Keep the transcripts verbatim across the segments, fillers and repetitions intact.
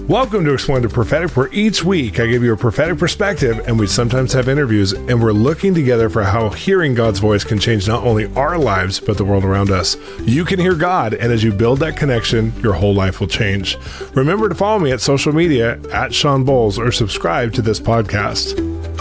Welcome to Exploring the Prophetic, where each week I give you a prophetic perspective, and we sometimes have interviews, and we're looking together for how hearing God's voice can change not only our lives, but the world around us. You can hear God, and as you build that connection, your whole life will change. Remember to follow me at social media, at Sean Bowles, or subscribe to this podcast.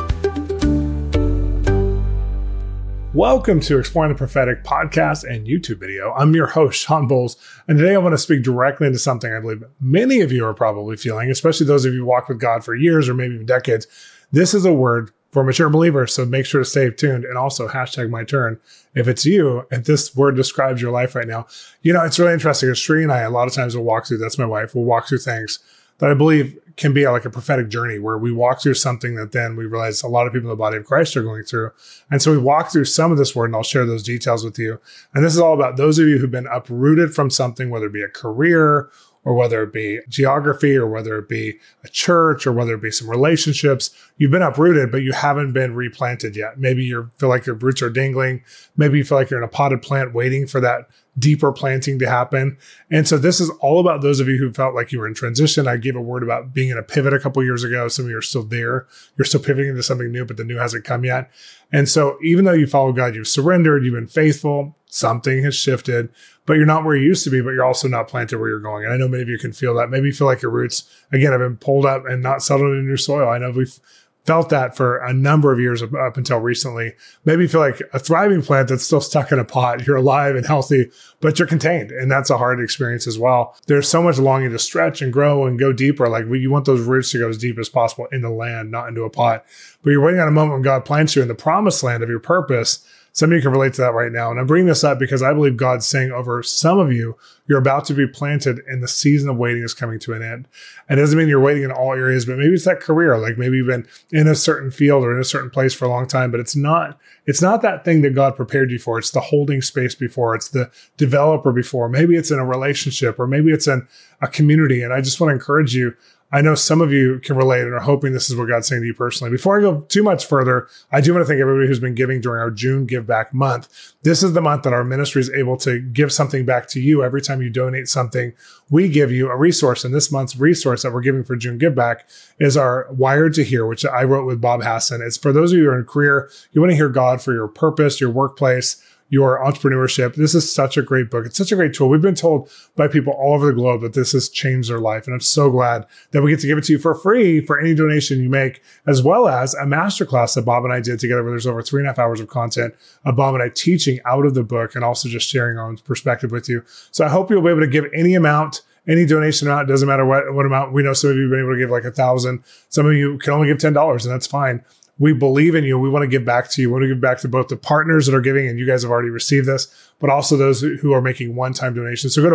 Welcome to Exploring the Prophetic podcast and YouTube video. I'm your host, Sean Bowles, and today I want to speak directly into something I believe many of you are probably feeling, especially those of you who walked with God for years or maybe even decades. This is a word for mature believers, so make sure to stay tuned, and also hashtag my turn if it's you, if this word describes your life right now. You know, it's really interesting. Sri and I, a lot of times will walk through, that's my wife, we'll walk through things that I believe can be like a prophetic journey where we walk through something that then we realize a lot of people in the body of Christ are going through. And so we walk through some of this word, and I'll share those details with you. And this is all about those of you who've been uprooted from something, whether it be a career or whether it be geography or whether it be a church or whether it be some relationships. You've been uprooted, but you haven't been replanted yet. Maybe you feel like your roots are dangling. Maybe you feel like you're in a potted plant waiting for that deeper planting to happen. And so this is all about those of you who felt like you were in transition. I gave a word about being in a pivot a couple years ago. Some of you are still there. You're still pivoting into something new, but the new hasn't come yet. And so even though you follow God, you've surrendered, you've been faithful, something has shifted, but you're not where you used to be, but you're also not planted where you're going. And I know many of you can feel that. Maybe you feel like your roots, again, have been pulled up and not settled in your soil. I know we've felt that for a number of years up, up until recently. Maybe you feel like a thriving plant that's still stuck in a pot. You're alive and healthy, but you're contained. And that's a hard experience as well. There's so much longing to stretch and grow and go deeper. Like you want those roots to go as deep as possible into land, not into a pot. But you're waiting on a moment when God plants you in the promised land of your purpose. Some of you can relate to that right now. And I'm bringing this up because I believe God's saying over some of you, you're about to be planted and the season of waiting is coming to an end. And it doesn't mean you're waiting in all areas, but maybe it's that career. Like maybe you've been in a certain field or in a certain place for a long time, but it's not, it's not that thing that God prepared you for. It's the holding space before. It's the developer before. Maybe it's in a relationship or maybe it's in a community. And I just want to encourage you. I know some of you can relate and are hoping this is what God's saying to you personally. Before I go too much further, I do want to thank everybody who's been giving during our June Give Back month. This is the month that our ministry is able to give something back to you. Every time you donate something, we give you a resource. And this month's resource that we're giving for June Give Back is our Wired to Hear, which I wrote with Bob Hassan. It's for those of you who are in career, you want to hear God for your purpose, your workplace, your entrepreneurship. This is such a great book. It's such a great tool. We've been told by people all over the globe that this has changed their life. And I'm so glad that we get to give it to you for free for any donation you make, as well as a masterclass that Bob and I did together, where there's over three and a half hours of content of Bob and I teaching out of the book and also just sharing our own perspective with you. So I hope you'll be able to give any amount, any donation amount. It doesn't matter what, what amount. We know some of you have been able to give like a thousand. Some of you can only give ten dollars, and that's fine. We believe in you. We want to give back to you. We want to give back to both the partners that are giving, and you guys have already received this, but also those who are making one-time donations. So go to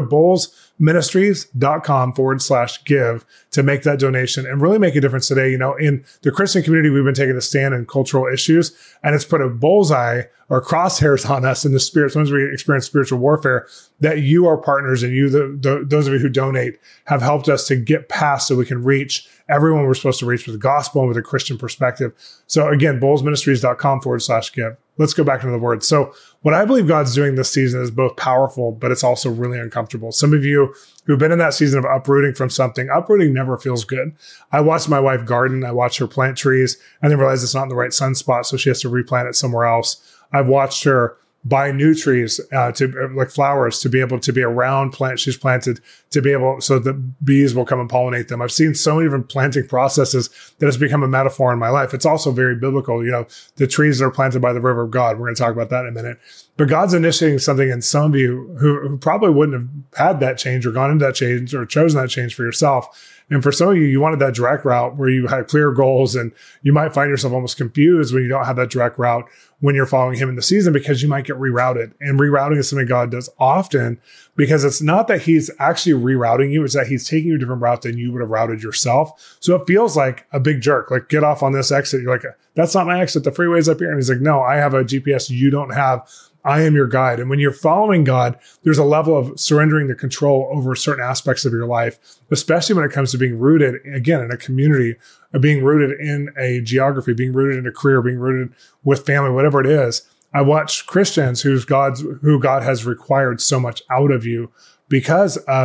bowlesministries.com forward slash give to make that donation and really make a difference today. You know, in the Christian community, we've been taking a stand in cultural issues, and it's put a bullseye or crosshairs on us in the spirit. Sometimes we experience spiritual warfare, that you are partners, and you, the, the, those of you who donate, have helped us to get past so we can reach everyone we're supposed to reach with the gospel and with a Christian perspective. So again, bowlesministries.com forward slash give. Let's go back into the word. So what I believe God's doing this season is both powerful, but it's also really uncomfortable. Some of you who've been in that season of uprooting from something, uprooting never feels good. I watched my wife garden. I watched her plant trees and then realized it's not in the right sun spot, so she has to replant it somewhere else. I've watched her buy new trees, uh, to like flowers, to be able to be around plants she's planted, to be able, so the bees will come and pollinate them. I've seen so many different planting processes that has become a metaphor in my life. It's also very biblical. You know, the trees that are planted by the river of God. We're going to talk about that in a minute. But God's initiating something in some of you who, who probably wouldn't have had that change or gone into that change or chosen that change for yourself. And for some of you, you wanted that direct route where you had clear goals, and you might find yourself almost confused when you don't have that direct route when you're following him in the season, because you might get rerouted. And rerouting is something God does often, because it's not that he's actually rerouting you, it's that he's taking you a different route than you would have routed yourself. So it feels like a big jerk, like get off on this exit. You're like, that's not my exit. The freeway's up here. And he's like, no, I have a G P S you don't have. I am your guide. And when you're following God, there's a level of surrendering the control over certain aspects of your life, especially when it comes to being rooted, again, in a community, or being rooted in a geography, being rooted in a career, being rooted with family, whatever it is. I watch Christians who's God's, who God has required so much out of you because of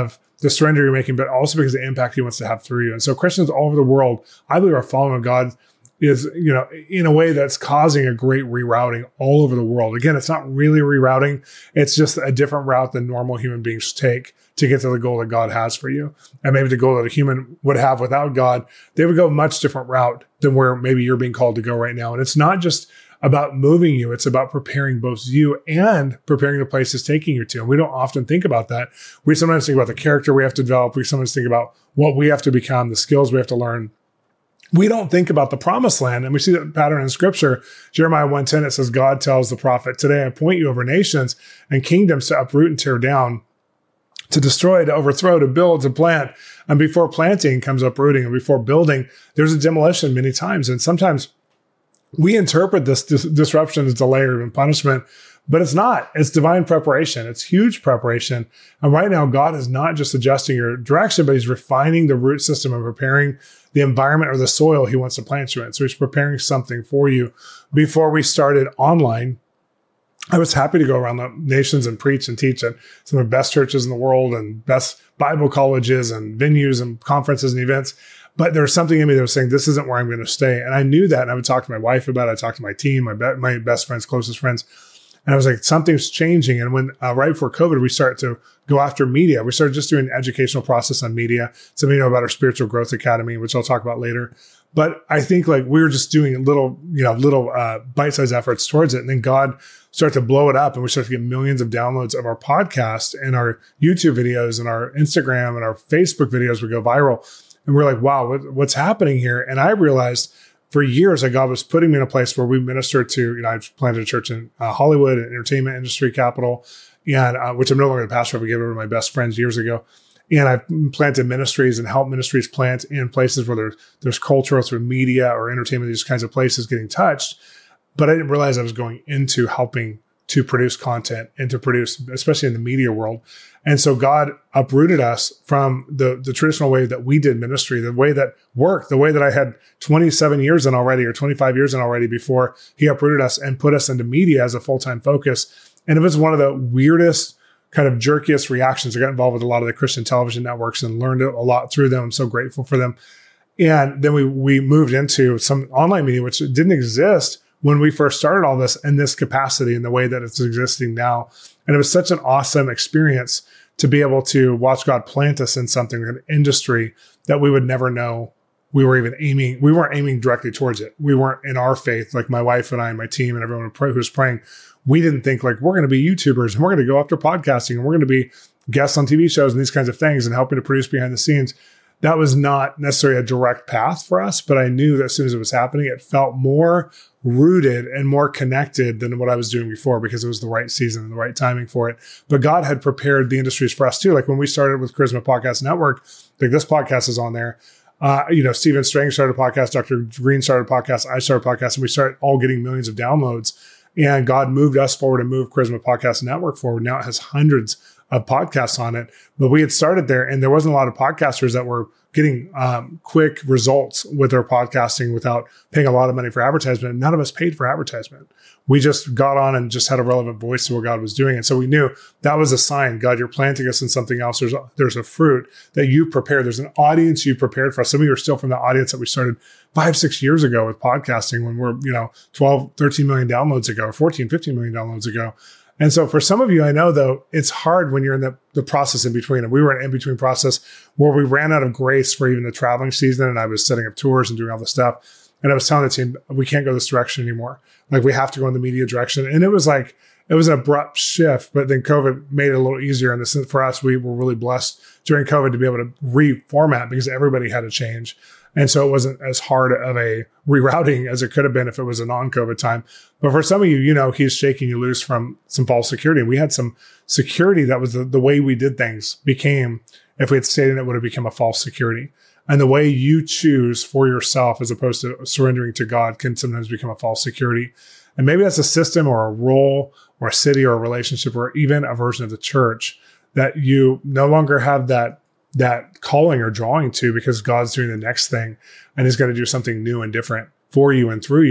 the surrender you're making, but also because of the impact he wants to have through you. And so Christians all over the world, I believe, are following God is, you know, in a way that's causing a great rerouting all over the world. Again, it's not really rerouting. It's just a different route than normal human beings take to get to the goal that God has for you. And maybe the goal that a human would have without God, they would go a much different route than where maybe you're being called to go right now. And it's not just about moving you. It's about preparing both you and preparing the place it's taking you to. And we don't often think about that. We sometimes think about the character we have to develop. We sometimes think about what we have to become, the skills we have to learn. We don't think about the promised land. And we see that pattern in scripture. Jeremiah one ten, it says, God tells the prophet, today I appoint you over nations and kingdoms to uproot and tear down, to destroy, to overthrow, to build, to plant. And before planting comes uprooting, and before building, there's a demolition many times. And sometimes we interpret this dis- disruption as delay or even punishment, but it's not. It's divine preparation. It's huge preparation. And right now, God is not just adjusting your direction, but he's refining the root system and preparing the environment or the soil he wants to plant you in. So he's preparing something for you. Before we started online, I was happy to go around the nations and preach and teach at some of the best churches in the world and best Bible colleges and venues and conferences and events. But there was something in me that was saying, this isn't where I'm going to stay. And I knew that. And I would talk to my wife about it. I talked to my team, my, be- my best friends, closest friends. And I was like, something's changing. And when uh, right before COVID, we started to go after media. We started just doing an educational process on media. Some of you know about our Spiritual Growth Academy, which I'll talk about later. But I think like we were just doing little, you know, little uh, bite-sized efforts towards it. And then God started to blow it up, and we started to get millions of downloads of our podcast and our YouTube videos and our Instagram and our Facebook videos would go viral. And we're like, wow, what, what's happening here? And I realized for years that God was putting me in a place where we ministered to, you know, I planted a church in uh, Hollywood, an entertainment industry capital, and uh, which I'm no longer the pastor of. I gave it to my best friends years ago. And I've planted ministries and helped ministries plant in places where there's, there's cultural through media or entertainment, these kinds of places getting touched. But I didn't realize I was going into helping to produce content and to produce, especially in the media world. And so God uprooted us from the, the traditional way that we did ministry, the way that worked, the way that I had twenty-seven years in already or twenty-five years in already before he uprooted us and put us into media as a full-time focus. And it was one of the weirdest, kind of jerkiest reactions. I got involved with a lot of the Christian television networks and learned a lot through them. I'm so grateful for them. And then we we moved into some online media, which didn't exist when we first started all this in this capacity in the way that it's existing now. And it was such an awesome experience to be able to watch God plant us in something, an industry that we would never know we were even aiming. We weren't aiming directly towards it. We weren't in our faith, like my wife and I and my team and everyone who was praying. We didn't think like we're going to be YouTubers and we're going to go after podcasting and we're going to be guests on T V shows and these kinds of things and helping to produce behind the scenes. That was not necessarily a direct path for us, but I knew that as soon as it was happening, it felt more rooted and more connected than what I was doing before because it was the right season and the right timing for it. But God had prepared the industries for us too. Like when we started with Charisma Podcast Network, like this podcast is on there. Uh, you know, Stephen Strang started a podcast, Doctor Green started a podcast, I started a podcast, and we started all getting millions of downloads. And God moved us forward and moved Charisma Podcast Network forward. Now it has hundreds of podcasts on it. But we had started there and there wasn't a lot of podcasters that were getting um, quick results with their podcasting without paying a lot of money for advertisement. None of us paid for advertisement. We just got on and just had a relevant voice to what God was doing. And so we knew that was a sign. God, you're planting us in something else. There's a, there's a fruit that you prepared. There's an audience you prepared for us. Some of you are still from the audience that we started five, six years ago with podcasting when we're, you know, twelve, thirteen million downloads ago, or fourteen, fifteen million downloads ago. And so for some of you, I know, though, it's hard when you're in the, the process in between. And we were in an in-between process where we ran out of grace for even the traveling season. And I was setting up tours and doing all this stuff. And I was telling the team, we can't go this direction anymore. Like, we have to go in the media direction. And it was like, it was an abrupt shift. But then COVID made it a little easier. And for us, we were really blessed during COVID to be able to reformat because everybody had to change. And so it wasn't as hard of a rerouting as it could have been if it was a non-COVID time. But for some of you, you know, he's shaking you loose from some false security. And we had some security that was the, the way we did things became, if we had stayed in it, would have become a false security. And the way you choose for yourself as opposed to surrendering to God can sometimes become a false security. And maybe that's a system or a role or a city or a relationship or even a version of the church that you no longer have that that calling or drawing to because God's doing the next thing and he's going to do something new and different for you and through you.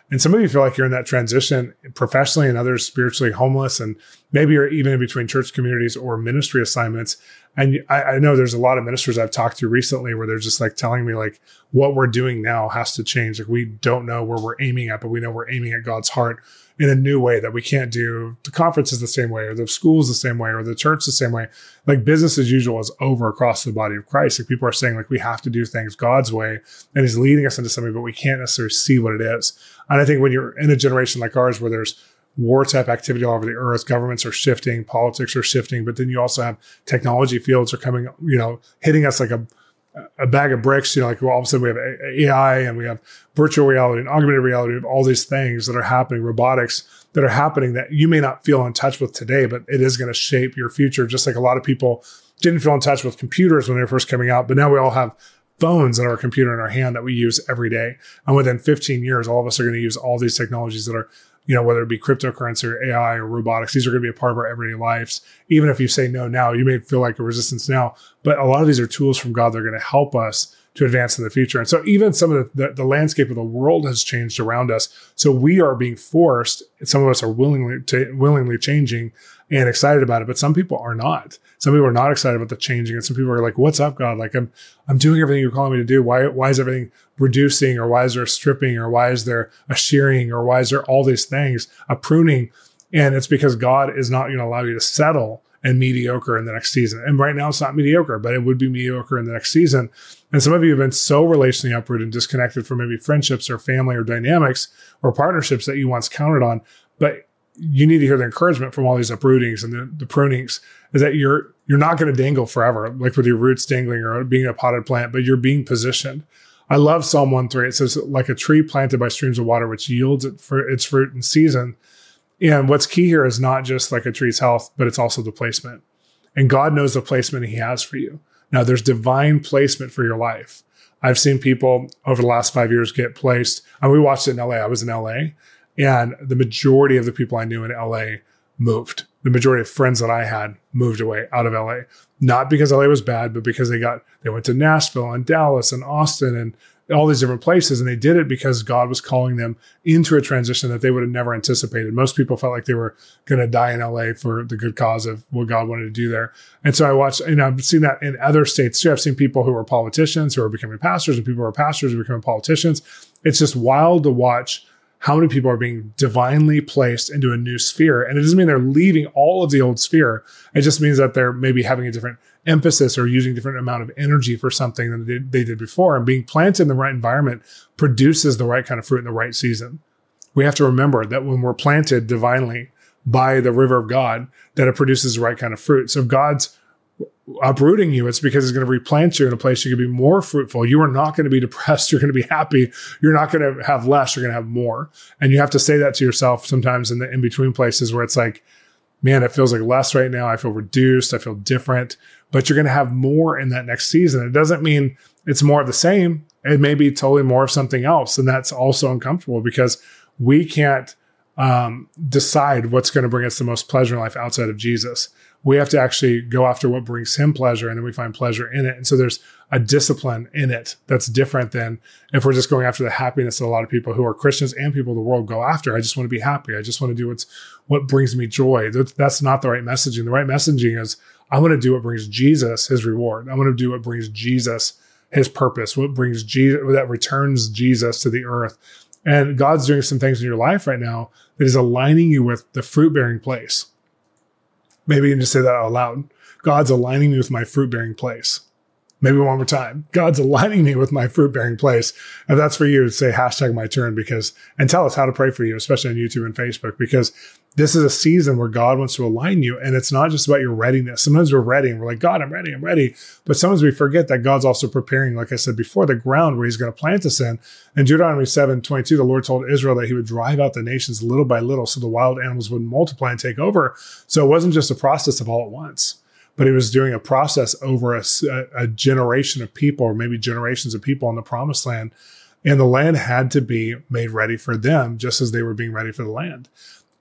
And some of you feel like you're in that transition professionally and others spiritually homeless. And maybe you're even in between church communities or ministry assignments. And I, I know there's a lot of ministers I've talked to recently where they're just like telling me like what we're doing now has to change. Like we don't know where we're aiming at, but we know we're aiming at God's heart in a new way, that we can't do the conferences the same way, or the schools the same way, or the church the same way. Like business as usual is over across the body of Christ. Like people are saying like we have to do things God's way, and he's leading us into something, but we can't necessarily see what it is. And I think when you're in a generation like ours where there's war type activity all over the earth, governments are shifting, politics are shifting, but then you also have technology fields are coming, you know, hitting us like a a bag of bricks, you know, like well, all of a sudden we have A I and we have virtual reality and augmented reality, we have all these things that are happening, robotics that are happening that you may not feel in touch with today, but it is going to shape your future. Just like a lot of people didn't feel in touch with computers when they were first coming out, but now we all have phones and our computer in our hand that we use every day. And within fifteen years, all of us are going to use all these technologies that are, you know, whether it be cryptocurrency or A I or robotics, these are going to be a part of our everyday lives. Even if you say no now, you may feel like a resistance now, but a lot of these are tools from God that are going to help us to advance in the future. And so even some of the, the, the landscape of the world has changed around us. So we are being forced, some of us are willingly, t- willingly changing and excited about it, but some people are not. Some people are not excited about the changing. And some people are like, what's up, God? Like I'm, I'm doing everything you're calling me to do. Why, why is everything reducing, or why is there a stripping, or why is there a shearing, or why is there all these things, a pruning? And it's because God is not going to allow you to settle and mediocre in the next season. And right now it's not mediocre, but it would be mediocre in the next season. And some of you have been so relationally uprooted and disconnected from maybe friendships or family or dynamics or partnerships that you once counted on. But you need to hear the encouragement from all these uprootings and the, the prunings is that you're, you're not going to dangle forever, like with your roots dangling or being a potted plant, but you're being positioned. I love Psalm one three. It says, like a tree planted by streams of water, which yields it for its fruit in season. And what's key here is not just like a tree's health, but it's also the placement. And God knows the placement he has for you. Now there's divine placement for your life. I've seen people over the last five years get placed. And we watched it in L A. I was in L A, and the majority of the people I knew in L A moved. The majority of friends that I had moved away out of L A, not because L A was bad, but because they got, they went to Nashville and Dallas and Austin and all these different places. And they did it because God was calling them into a transition that they would have never anticipated. Most people felt like they were going to die in L A for the good cause of what God wanted to do there. And so I watched, and I've seen that in other states too. I've seen people who are politicians who are becoming pastors, and people who are pastors who are becoming politicians. It's just wild to watch how many people are being divinely placed into a new sphere. And it doesn't mean they're leaving all of the old sphere. It just means that they're maybe having a different emphasis or using a different amount of energy for something than they, they did before. And being planted in the right environment produces the right kind of fruit in the right season. We have to remember that when we're planted divinely by the river of God, that it produces the right kind of fruit. So if God's uprooting you, it's because he's going to replant you in a place you can be more fruitful. You are not going to be depressed. You're going to be happy. You're not going to have less. You're going to have more. And you have to say that to yourself sometimes in the in-between places where it's like, man, it feels like less right now. I feel reduced. I feel different. But you're going to have more in that next season. It doesn't mean it's more of the same. It may be totally more of something else. And that's also uncomfortable because we can't um, decide what's going to bring us the most pleasure in life outside of Jesus. We have to actually go after what brings him pleasure, and then we find pleasure in it. And so there's a discipline in it that's different than if we're just going after the happiness that a lot of people who are Christians and people in the world go after. I just want to be happy. I just want to do what's what brings me joy. That's not the right messaging. The right messaging is I want to do what brings Jesus his reward. I want to do what brings Jesus his purpose, what brings Jesus, that returns Jesus to the earth. And God's doing some things in your life right now that is aligning you with the fruit-bearing place. Maybe you can just say that out loud. God's aligning me with my fruit-bearing place. Maybe one more time. God's aligning me with my fruit-bearing place. If that's for you, say hashtag my turn because, and tell us how to pray for you, especially on YouTube and Facebook, because this is a season where God wants to align you. And it's not just about your readiness. Sometimes we're ready and we're like, God, I'm ready, I'm ready. But sometimes we forget that God's also preparing, like I said before, the ground where he's going to plant us in. In Deuteronomy seven twenty-two, the Lord told Israel that he would drive out the nations little by little so the wild animals would multiply and take over. So it wasn't just a process of all at once, but he was doing a process over a, a generation of people, or maybe generations of people in the promised land. And the land had to be made ready for them just as they were being ready for the land.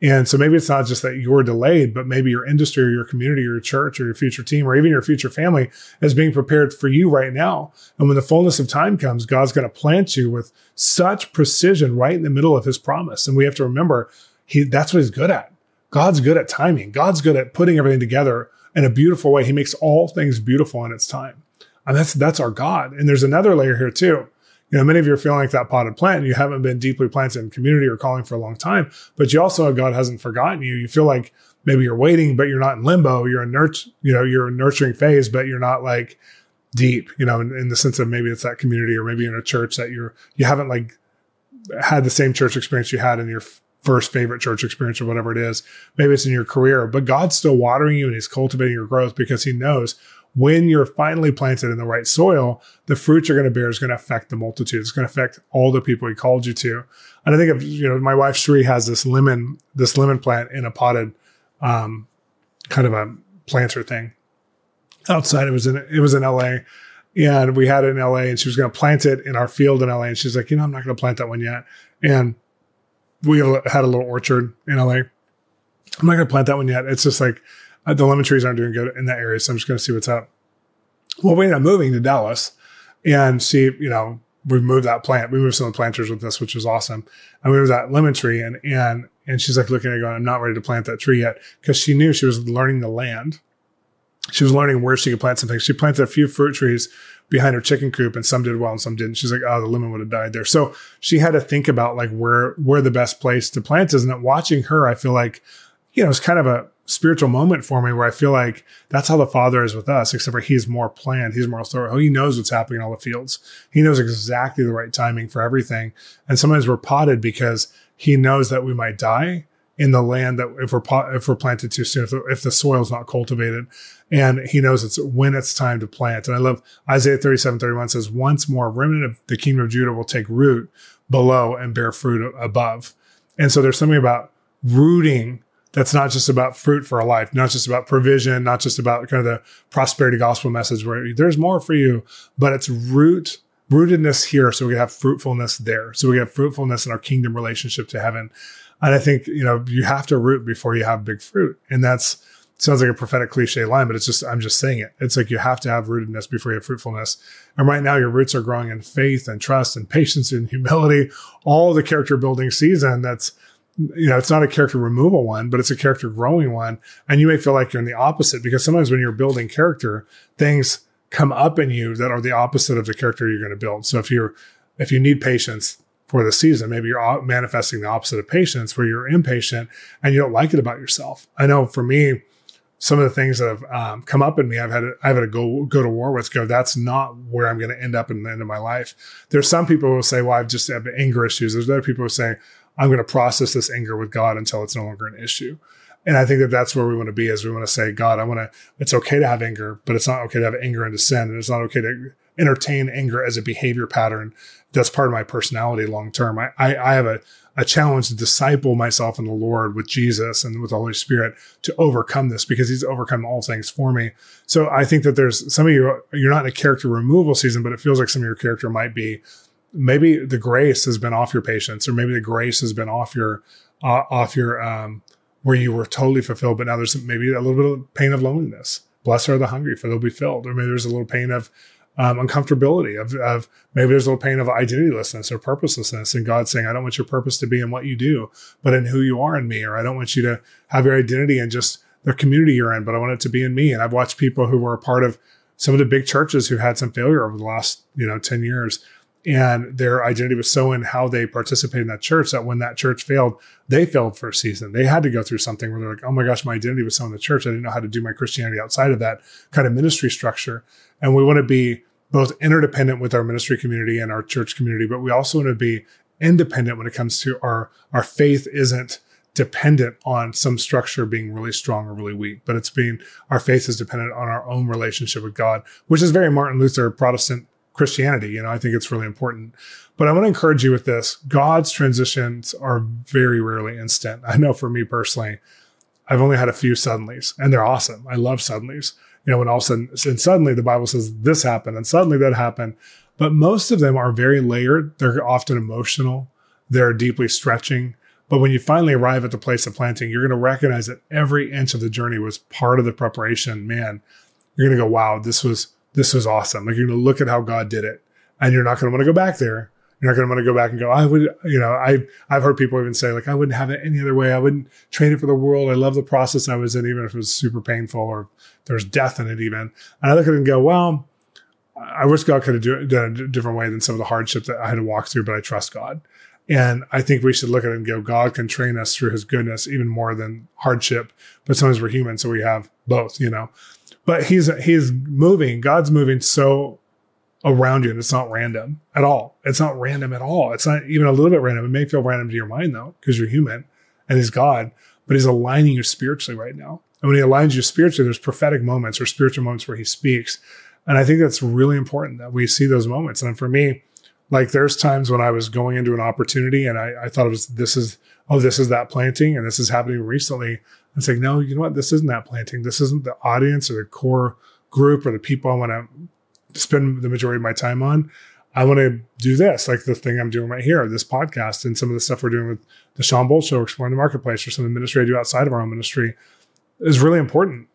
And so maybe it's not just that you're delayed, but maybe your industry or your community or your church or your future team or even your future family is being prepared for you right now. And when the fullness of time comes, God's going to plant you with such precision right in the middle of his promise. And we have to remember he, that's what he's good at. God's good at timing. God's good at putting everything together in a beautiful way. He makes all things beautiful in its time. And that's, that's our God. And there's another layer here too. You know, many of you are feeling like that potted plant and you haven't been deeply planted in community or calling for a long time, but you also know God hasn't forgotten you. You feel like maybe you're waiting, but you're not in limbo. You're in nurt, you know, you're in nurturing phase, but you're not like deep, you know, in, in the sense of maybe it's that community or maybe you're in a church that you're, you haven't like had the same church experience you had in your first favorite church experience or whatever it is. Maybe it's in your career, but God's still watering you and he's cultivating your growth because he knows when you're finally planted in the right soil, the fruit you're going to bear is going to affect the multitude. It's going to affect all the people he called you to. And I think of, you know, my wife Sri has this lemon, this lemon plant in a potted, um, kind of a planter thing outside. It was in, it was in L A and we had it in L A and she was going to plant it in our field in L A. And she's like, you know, I'm not going to plant that one yet. And we had a little orchard in L A. I'm not going to plant that one yet. It's just like, Uh, the lemon trees aren't doing good in that area, so I'm just going to see what's up. Well, we ended up moving to Dallas and see, you know, we moved that plant. We moved some of the planters with us, which was awesome. And we moved that lemon tree and, and, and she's like looking at it going, I'm not ready to plant that tree yet because she knew she was learning the land. She was learning where she could plant some things. She planted a few fruit trees behind her chicken coop and some did well and some didn't. She's like, oh, the lemon would have died there. So she had to think about like where, where the best place to plant is. And watching her, I feel like, you know, it's kind of a spiritual moment for me where I feel like that's how the Father is with us, except for he's more planned. He's more thorough. He knows what's happening in all the fields. He knows exactly the right timing for everything. And sometimes we're potted because he knows that we might die in the land that if we're pot, if we're planted too soon, if the, if the soil's not cultivated, and he knows it's when it's time to plant. And I love Isaiah thirty-seven thirty-one says, once more, a remnant of the kingdom of Judah will take root below and bear fruit above. And so there's something about rooting that's not just about fruit for a life, not just about provision, not just about kind of the prosperity gospel message where there's more for you, but it's root, rootedness here. So we can have fruitfulness there. So we have fruitfulness in our kingdom relationship to heaven. And I think, you know, you have to root before you have big fruit. And that's, sounds like a prophetic cliche line, but it's just, I'm just saying it. It's like you have to have rootedness before you have fruitfulness. And right now your roots are growing in faith and trust and patience and humility, all the character building season that's, you know, it's not a character removal one, but it's a character growing one. And you may feel like you're in the opposite because sometimes when you're building character, things come up in you that are the opposite of the character you're going to build. So if you're, if you need patience for the season, maybe you're manifesting the opposite of patience where you're impatient and you don't like it about yourself. I know for me, some of the things that have um, come up in me, I've had to, I've had to go, go to war with, go, that's not where I'm going to end up in the end of my life. There's some people who will say, well, I've just have anger issues. There's other people who say, I'm going to process this anger with God until it's no longer an issue. And I think that that's where we want to be, is we want to say, God, I want to, it's okay to have anger, but it's not okay to have anger into sin. And it's not okay to entertain anger as a behavior pattern. That's part of my personality long-term. I, I, I have a, a challenge to disciple myself in the Lord with Jesus and with the Holy Spirit to overcome this because he's overcome all things for me. So I think that there's some of you, you're not in a character removal season, but it feels like some of your character might be, maybe the grace has been off your patience, or maybe the grace has been off your, uh, off your, um, where you were totally fulfilled, but now there's maybe a little bit of pain of loneliness. Blessed are the hungry, for they'll be filled. Or maybe there's a little pain of, um, uncomfortability of, of maybe there's a little pain of identitylessness or purposelessness. And God saying, I don't want your purpose to be in what you do, but in who you are in me. Or I don't want you to have your identity in just the community you're in, but I want it to be in me. And I've watched people who were a part of some of the big churches who had some failure over the last, you know, ten years. And their identity was so in how they participated in that church that when that church failed, they failed for a season. They had to go through something where they're like, oh my gosh, my identity was so in the church. I didn't know how to do my Christianity outside of that kind of ministry structure. And we want to be both interdependent with our ministry community and our church community, but we also want to be independent when it comes to our, our faith isn't dependent on some structure being really strong or really weak, but it's being, our faith is dependent on our own relationship with God, which is very Martin Luther Protestant Christianity. You know, I think it's really important. But I want to encourage you with this. God's transitions are very rarely instant. I know for me personally, I've only had a few suddenlies, and they're awesome. I love suddenlies. You know, when all of a sudden, and suddenly the Bible says this happened, and suddenly that happened. But most of them are very layered. They're often emotional. They're deeply stretching. But when you finally arrive at the place of planting, you're going to recognize that every inch of the journey was part of the preparation. Man, you're going to go, wow, this was, this was awesome. Like, you're going to look at how God did it, and you're not going to want to go back there. You're not going to want to go back and go, I would, you know, I, I've heard people even say, like, I wouldn't have it any other way. I wouldn't trade it for the world. I love the process I was in, even if it was super painful or there's death in it even. And I look at it and go, well, I wish God could have done it a different way than some of the hardship that I had to walk through, but I trust God. And I think we should look at it and go, God can train us through his goodness even more than hardship, but sometimes we're human. So we have both, you know, but he's, he's moving. God's moving so around you, and it's not random at all. It's not random at all. It's not even a little bit random. It may feel random to your mind though, because you're human and he's God, but he's aligning you spiritually right now. And when he aligns you spiritually, there's prophetic moments or spiritual moments where he speaks. And I think that's really important that we see those moments. And for me, like, there's times when I was going into an opportunity and I, I thought it was, this is, oh, this is that planting, and this is happening recently. It's like, no, you know what? This isn't that planting. This isn't the audience or the core group or the people I want to spend the majority of my time on. I want to do this, like the thing I'm doing right here, this podcast, and some of the stuff we're doing with the Sean Bolz Show, Exploring the Marketplace, or some of the ministry I do outside of our own ministry is really important.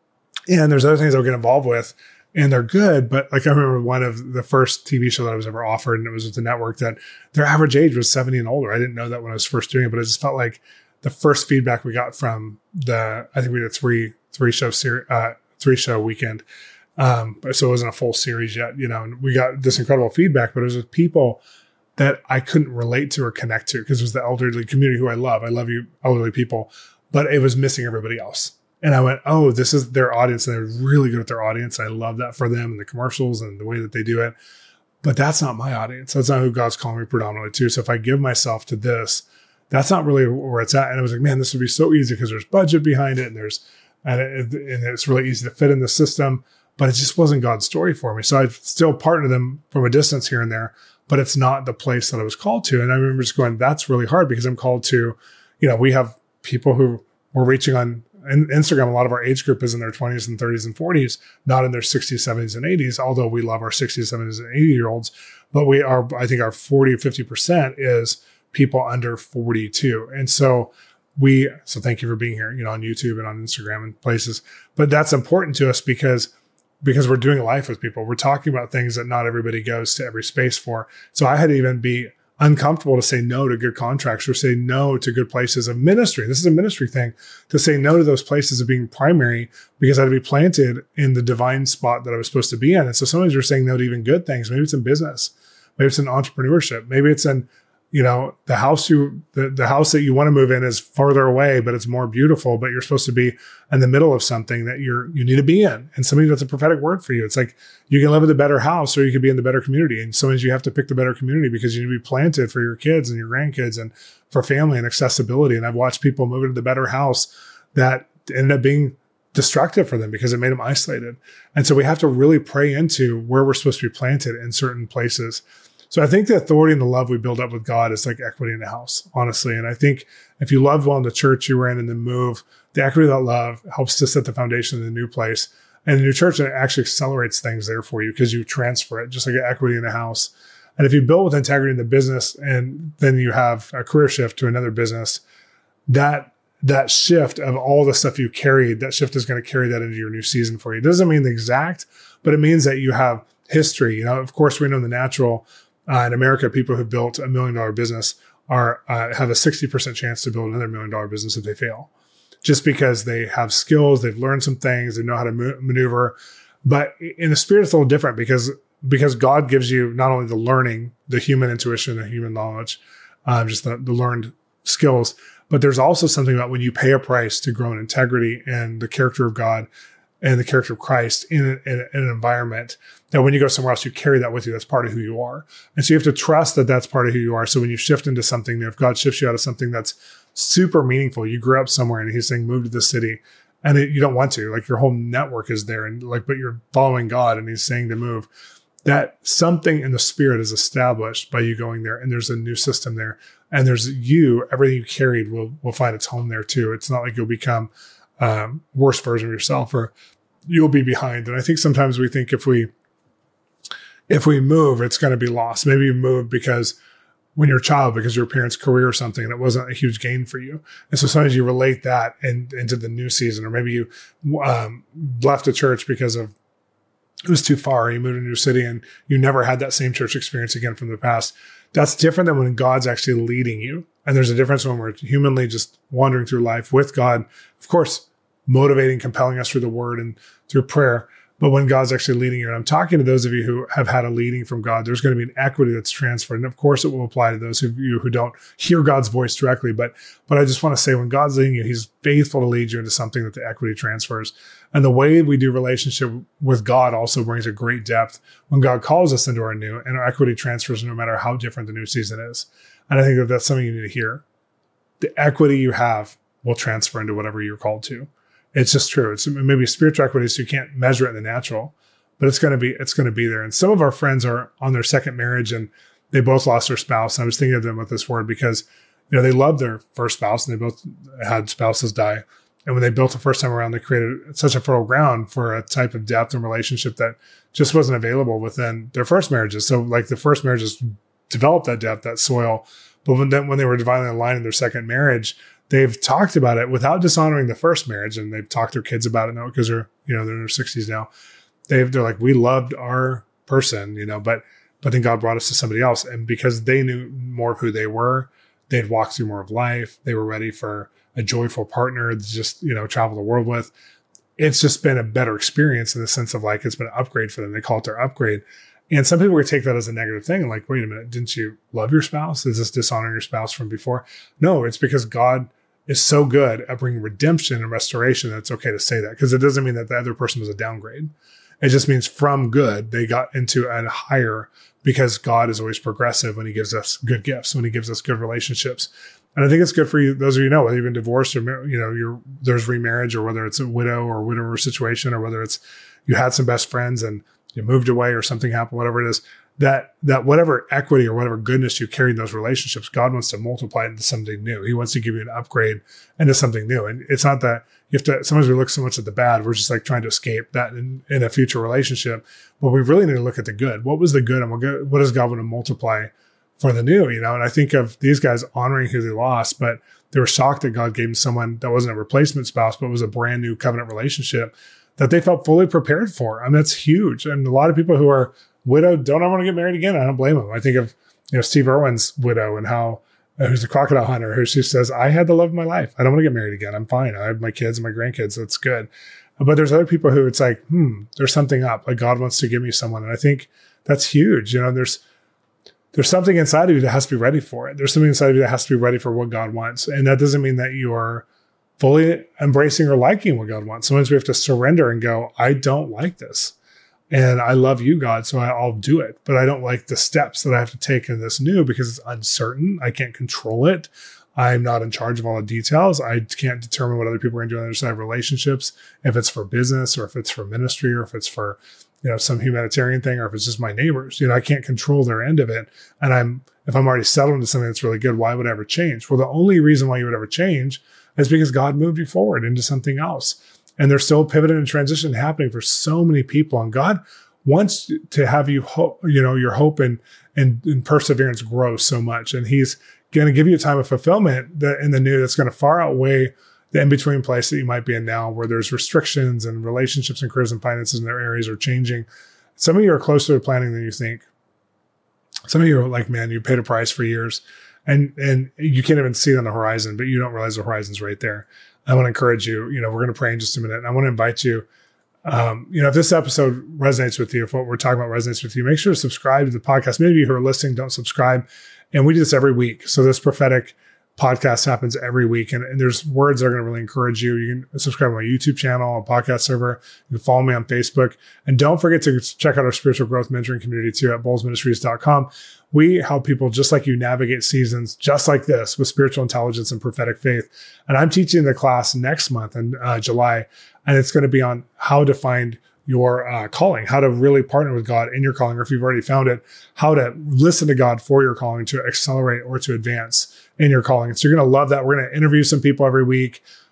And there's other things I'll get involved with, and they're good. But like, I remember one of the first T V show that I was ever offered, and it was with the network, that their average age was seventy and older. I didn't know that when I was first doing it, but I just felt like the first feedback we got from the, I think we did a three, three show series, uh, three show weekend. Um, so it wasn't a full series yet, you know, and we got this incredible feedback, but it was with people that I couldn't relate to or connect to, because it was the elderly community who I love. I love you, elderly people, but it was missing everybody else. And I went, oh, this is their audience. And they're really good at their audience. I love that for them and the commercials and the way that they do it. But that's not my audience. That's not who God's calling me predominantly to. So if I give myself to this, that's not really where it's at. And I was like, man, this would be so easy because there's budget behind it, and there's, and, it, and it's really easy to fit in the system. But it just wasn't God's story for me. So I still partner them from a distance here and there, but it's not the place that I was called to. And I remember just going, that's really hard, because I'm called to, you know, we have people who we're reaching on Instagram. A lot of our age group is in their twenties and thirties and forties, not in their sixties, seventies, and eighties, although we love our sixties, seventies, and eighty year olds. But we are, I think our forty or fifty percent is people under forty-two. And so we, so thank you for being here, you know, on YouTube and on Instagram and places. But that's important to us because because we're doing life with people. We're talking about things that not everybody goes to every space for. So I had to even be uncomfortable to say no to good contracts or say no to good places of ministry. This is a ministry thing, to say no to those places of being primary, because I had to be planted in the divine spot that I was supposed to be in. And so sometimes you're saying no to even good things. Maybe it's in business. Maybe it's in entrepreneurship. Maybe it's in, you know, the house you, the, the house that you want to move in is farther away, but it's more beautiful, but you're supposed to be in the middle of something that you're, you need to be in. And somebody that's a prophetic word for you. It's like, you can live in the better house, or you could be in the better community. And sometimes you have to pick the better community because you need to be planted for your kids and your grandkids and for family and accessibility. And I've watched people move into the better house that ended up being destructive for them because it made them isolated. And so we have to really pray into where we're supposed to be planted in certain places. So I think the authority and the love we build up with God is like equity in the house, honestly. And I think if you love well in the church you were in and then move, the equity of that love helps to set the foundation in the new place. And the new church actually accelerates things there for you because you transfer it, just like equity in the house. And if you build with integrity in the business and then you have a career shift to another business, that that shift of all the stuff you carried, that shift is going to carry that into your new season for you. It doesn't mean the exact, but it means that you have history. You know, of course, we know in the natural, Uh, in America, people who built a million dollar business are uh, have a sixty percent chance to build another million dollar business if they fail, just because they have skills, they've learned some things, they know how to mo- maneuver. But in the spirit, it's a little different because because God gives you not only the learning, the human intuition, the human knowledge, um, just the, the learned skills, but there's also something about when you pay a price to grow in integrity and the character of God and the character of Christ in, a, in, a, in an environment that when you go somewhere else, you carry that with you. That's part of who you are. And so you have to trust that that's part of who you are. So when you shift into something new, if God shifts you out of something that's super meaningful, you grew up somewhere and he's saying, move to this city, and it, you don't want to, like your whole network is there and like, but you're following God and he's saying to move, that something in the spirit is established by you going there. And there's a new system there, and there's you, everything you carried will, will find its home there too. It's not like you'll become um, worse version of yourself or you'll be behind. And I think sometimes we think if we, if we move, it's going to be lost. Maybe you move because when you're a child because your parents' career or something, and it wasn't a huge gain for you. And so sometimes you relate that in, into the new season, or maybe you um, left a church because of it was too far. You moved to a new city and you never had that same church experience again from the past. That's different than when God's actually leading you. And there's a difference when we're humanly just wandering through life with God, of course, motivating, compelling us through the word and through prayer. But when God's actually leading you, and I'm talking to those of you who have had a leading from God, there's going to be an equity that's transferred. And of course, it will apply to those of you who don't hear God's voice directly. But, but I just want to say, when God's leading you, he's faithful to lead you into something that the equity transfers. And the way we do relationship with God also brings a great depth when God calls us into our new, and our equity transfers no matter how different the new season is. And I think that that's something you need to hear. The equity you have will transfer into whatever you're called to. It's just true. It's maybe spiritual equity, so you can't measure it in the natural, but it's going to be, it's going to be there. And some of our friends are on their second marriage and they both lost their spouse. And I was thinking of them with this word because, you know, they loved their first spouse and they both had spouses die. And when they built the first time around, they created such a fertile ground for a type of depth and relationship that just wasn't available within their first marriages. So like the first marriages developed that depth, that soil. But when then when they were divinely aligned in their second marriage, they've talked about it without dishonoring the first marriage, and they've talked to their kids about it now because they're, you know, they're in their sixties now. They've, they're like, we loved our person, you know, but, but then God brought us to somebody else. And because they knew more of who they were, they'd walked through more of life. They were ready for a joyful partner to just, you know, travel the world with. It's just been a better experience in the sense of like, it's been an upgrade for them. They call it their upgrade. And some people would take that as a negative thing. Like, wait a minute, didn't you love your spouse? Is this dishonoring your spouse from before? No, it's because God is so good at bringing redemption and restoration that it's okay to say that, because it doesn't mean that the other person was a downgrade. It just means from good, they got into a higher, because God is always progressive when he gives us good gifts, when he gives us good relationships. And I think it's good for you, those of you who know, whether you've been divorced or, you know, you're, there's remarriage, or whether it's a widow or widower situation, or whether it's you had some best friends and you moved away or something happened, whatever it is, that, that whatever equity or whatever goodness you carry in those relationships, God wants to multiply it into something new. He wants to give you an upgrade into something new. And it's not that you have to, sometimes we look so much at the bad, we're just like trying to escape that in, in a future relationship. But we really need to look at the good. What was the good, and what, good, what does God want to multiply for the new, you know? And I think of these guys honoring who they lost, but they were shocked that God gave them someone that wasn't a replacement spouse, but was a brand new covenant relationship that they felt fully prepared for. I mean, that's huge. And a lot of people who are widowed don't ever want to get married again. I don't blame them. I think of, you know, Steve Irwin's widow, and how, uh, who's a crocodile hunter, who she says, I had the love of my life. I don't want to get married again. I'm fine. I have my kids and my grandkids. That's good. But there's other people who it's like, hmm, there's something up. Like God wants to give me someone. And I think that's huge. You know, there's, there's something inside of you that has to be ready for it. There's something inside of you that has to be ready for what God wants. And that doesn't mean that you are fully embracing or liking what God wants. Sometimes we have to surrender and go, I don't like this. And I love you, God, so I'll do it. But I don't like the steps that I have to take in this new, because it's uncertain. I can't control it. I'm not in charge of all the details. I can't determine what other people are going to do on the other side of relationships, if it's for business or if it's for ministry or if it's for, you know, some humanitarian thing, or if it's just my neighbors. You know, I can't control their end of it. And I'm, if I'm already settled into something that's really good, why would I ever change? Well, the only reason why you would ever change is because God moved you forward into something else. And there's still pivot and transition happening for so many people. And God wants to have you hope, you know, your hope and, and, and perseverance grow so much. And he's going to give you a time of fulfillment that in the new that's going to far outweigh the in-between place that you might be in now, where there's restrictions and relationships and careers and finances in their areas are changing. Some of you are closer to planning than you think. Some of you are like, man, you paid a price for years and, and you can't even see it on the horizon, but you don't realize the horizon's right there. I want to encourage you, you know, we're going to pray in just a minute. And I want to invite you, um, you know, if this episode resonates with you, if what we're talking about resonates with you, make sure to subscribe to the podcast. Maybe you who are listening don't subscribe. And we do this every week. So this prophetic podcast happens every week. And, and there's words that are going to really encourage you. You can subscribe to my YouTube channel, a podcast server. You can follow me on Facebook. And don't forget to check out our spiritual growth mentoring community too at bowles ministries dot com. We help people just like you navigate seasons just like this with spiritual intelligence and prophetic faith. And I'm teaching the class next month in uh, July, and it's going to be on how to find your uh, calling, how to really partner with God in your calling, or if you've already found it, how to listen to God for your calling to accelerate or to advance in your calling. And so you're going to love that. We're going to interview some people every week.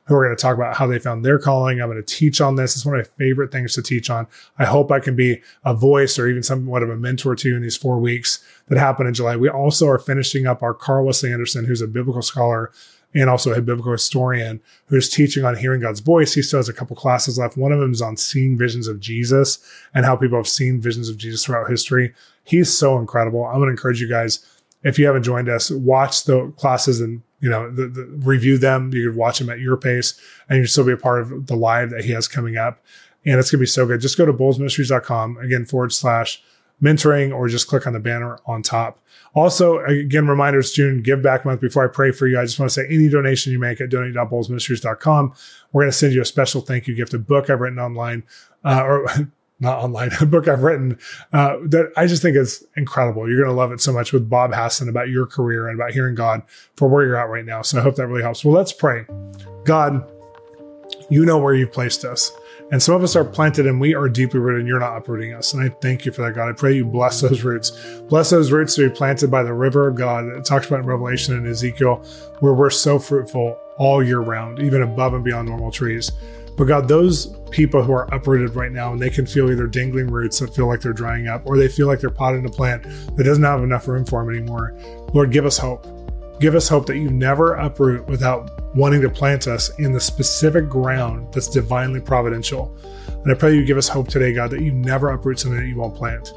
who are going to talk about how they found their calling. I'm going to teach on this. It's one of my favorite things to teach on. I hope I can be a voice or even somewhat of a mentor to you in these four weeks that happen in July. We also are finishing up our Carl Wesley Anderson, who's a biblical scholar and also a biblical historian who's teaching on hearing God's voice. He still has a couple classes left. One of them is on seeing visions of Jesus and how people have seen visions of Jesus throughout history. He's so incredible. I'm going to encourage you guys, if you haven't joined us, watch the classes and, you know, the, the, review them. You could watch them at your pace and you can still be a part of the live that he has coming up. And it's going to be so good. Just go to bolz ministries dot com, again, forward slash mentoring, or just click on the banner on top. Also, again, reminders, June Give Back Month. Before I pray for you, I just want to say any donation you make at donate dot bolz ministries dot com, we're going to send you a special thank you gift, a book I've written online, uh, or not online, a book I've written uh, that I just think is incredible. You're going to love it so much, with Bob Hasson, about your career and about hearing God for where you're at right now. So I hope that really helps. Well, let's pray. God, you know where you've placed us. And some of us are planted and we are deeply rooted and you're not uprooting us. And I thank you for that, God. I pray you bless those roots. Bless those roots to be planted by the river of God that it talks about in Revelation and Ezekiel, where we're so fruitful all year round, even above and beyond normal trees. But God, those people who are uprooted right now, and they can feel either dangling roots that feel like they're drying up, or they feel like they're potted in a plant that doesn't have enough room for them anymore. Lord, give us hope. Give us hope that you never uproot without wanting to plant us in the specific ground that's divinely providential. And I pray you give us hope today, God, that you never uproot something that you won't plant.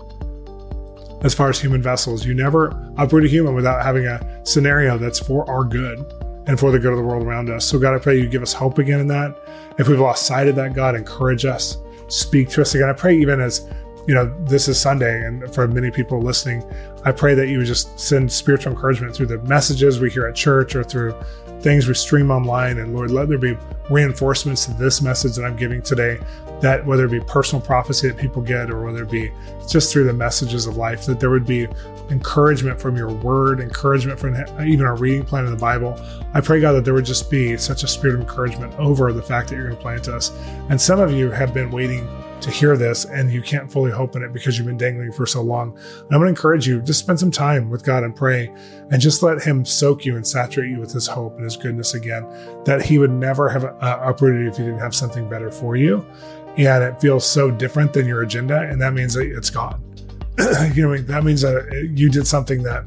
As far as human vessels, you never uproot a human without having a scenario that's for our good and for the good of the world around us. So God, I pray you give us hope again in that. If we've lost sight of that, God, encourage us, speak to us again. I pray even as, you know, this is Sunday, and for many people listening, I pray that you would just send spiritual encouragement through the messages we hear at church or through things we stream online. And Lord, let there be reinforcements to this message that I'm giving today, that whether it be personal prophecy that people get, or whether it be just through the messages of life, that there would be encouragement from your word, encouragement from even our reading plan in the Bible. I pray, God, that there would just be such a spirit of encouragement over the fact that you're going to plant us. And some of you have been waiting to hear this and you can't fully hope in it because you've been dangling for so long. And I'm going to encourage you, just spend some time with God and pray, and just let him soak you and saturate you with his hope and his goodness again, that he would never have uh, uprooted you if he didn't have something better for you. And it feels so different than your agenda. And that means that it's God. you know, that means that you did something that,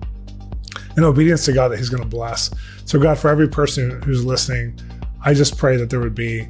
in obedience to God, that he's going to bless. So God, for every person who's listening, I just pray that there would be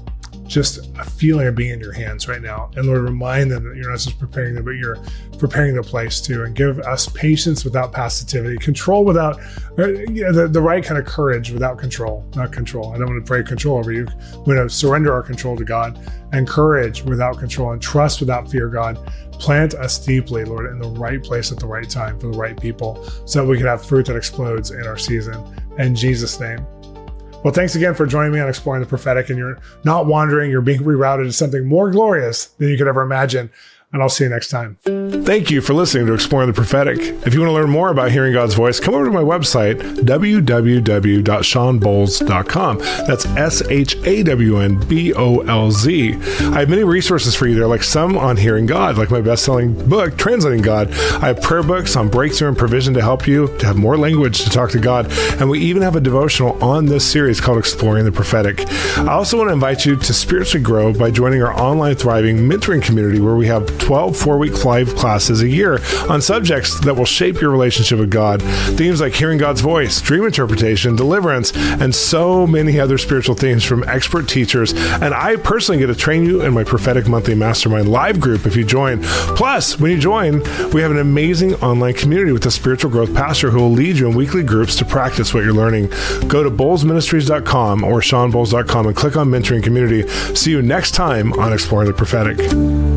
just a feeling of being in your hands right now. And Lord, remind them that you're not just preparing them, but you're preparing the place too. And give us patience without passivity, control without, you know, the, the right kind of courage without control, not control. I don't want to pray control over you. We want to surrender our control to God, and courage without control, and trust without fear, God. Plant us deeply, Lord, in the right place at the right time for the right people, so that we can have fruit that explodes in our season. In Jesus' name. Well, thanks again for joining me on Exploring the Prophetic, and you're not wandering, you're being rerouted to something more glorious than you could ever imagine. And I'll see you next time. Thank you for listening to Exploring the Prophetic. If you want to learn more about hearing God's voice, come over to my website, w w w dot shawn bolz dot com. That's S H A W N B O L Z. I have many resources for you there, like some on hearing God, like my best-selling book, Translating God. I have prayer books on breakthrough and provision to help you to have more language to talk to God. And we even have a devotional on this series called Exploring the Prophetic. I also want to invite you to spiritually grow by joining our online thriving mentoring community, where we have twelve four-week live classes a year on subjects that will shape your relationship with God. Themes like hearing God's voice, dream interpretation, deliverance, and so many other spiritual themes from expert teachers. And I personally get to train you in my Prophetic Monthly Mastermind live group if you join. Plus, when you join, we have an amazing online community with a spiritual growth pastor who will lead you in weekly groups to practice what you're learning. Go to bolz ministries dot com or shawn bolz dot com and click on Mentoring Community. See you next time on Exploring the Prophetic.